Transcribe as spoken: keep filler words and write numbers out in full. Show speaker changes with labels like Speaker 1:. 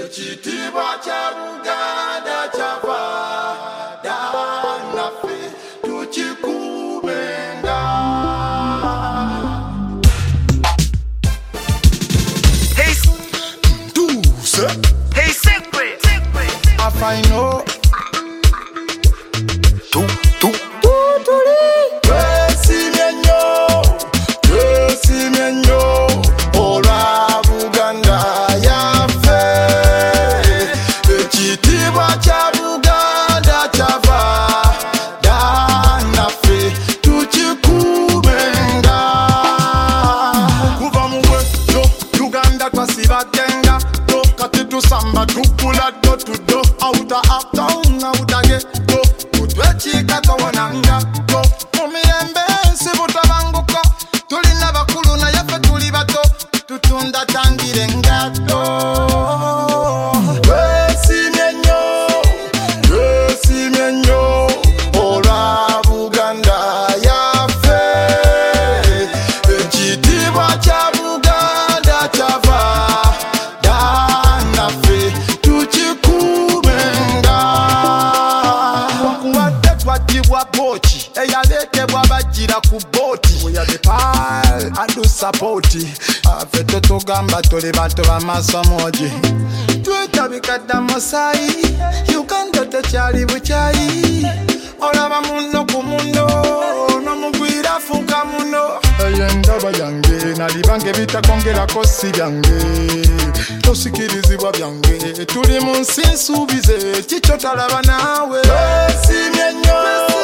Speaker 1: ekitiibwa kya Buganda kyava naffe tukikuumenga.
Speaker 2: Hey,
Speaker 1: Douce.
Speaker 2: hey, secret.
Speaker 1: I find out.
Speaker 2: Tu, tu.
Speaker 1: Samba tukula do to do out of uptown out of ghetto kutwechika twananga go mumiyembe sibuta banguko tulina bakulu na yafe tuli bato tutunda tangire ngato wesimyenyo wesimyenyo ola Buganda yafe ekitiibwa kya Buganda kyava bochi eyaleetebwa bajjira ku booti oyadepal adu sapoti afe tetugamba tuli bantu bamasomogi twetabikadda musayi Uganda tekyali bukyayi olaba muno ku muno nomugwira funka muno eyendaba yange nalibange bitakongerako si byange tosikirizibwa byange tuli mu nsi nsuubize kikyo talaba naawe wesimye nnyo